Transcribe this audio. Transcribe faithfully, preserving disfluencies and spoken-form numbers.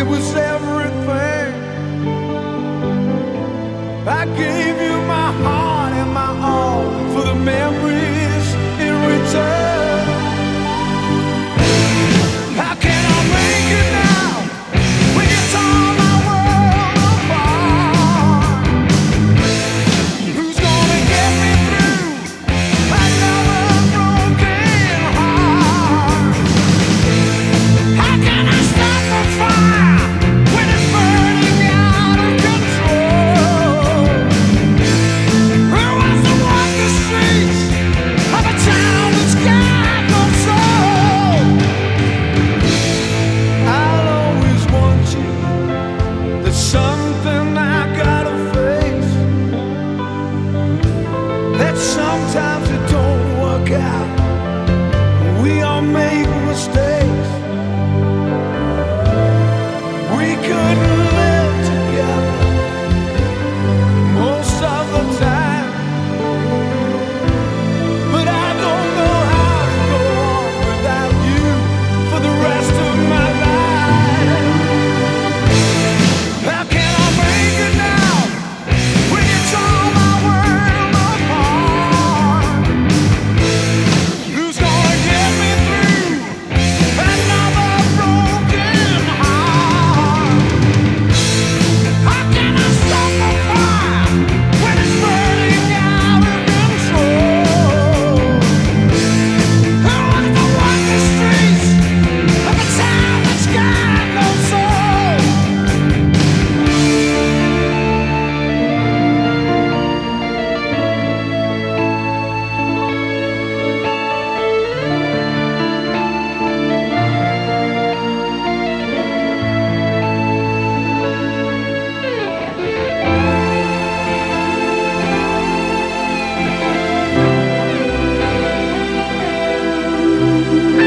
was everything. I gave you my heart and my all for the memories in return. How can I make it now when you tore my world apart? Who's gonna get me through another broken heart? How can I stop the fire when it's burning out of control? Who wants to walk the streets of a town that's got no soul? I'll always want you. There's something I gotta face. That sometimes it don't work out. We all make mistakes. We couldn't live together most of the time. But I don't know how to go on without you for the rest of my life. How can I make it now when you tore my world apart? Who's gonna get me through another broken heart? How can I stop the fire when it's burning out of control? Who wants to walk the streets of a town that's got no soul? I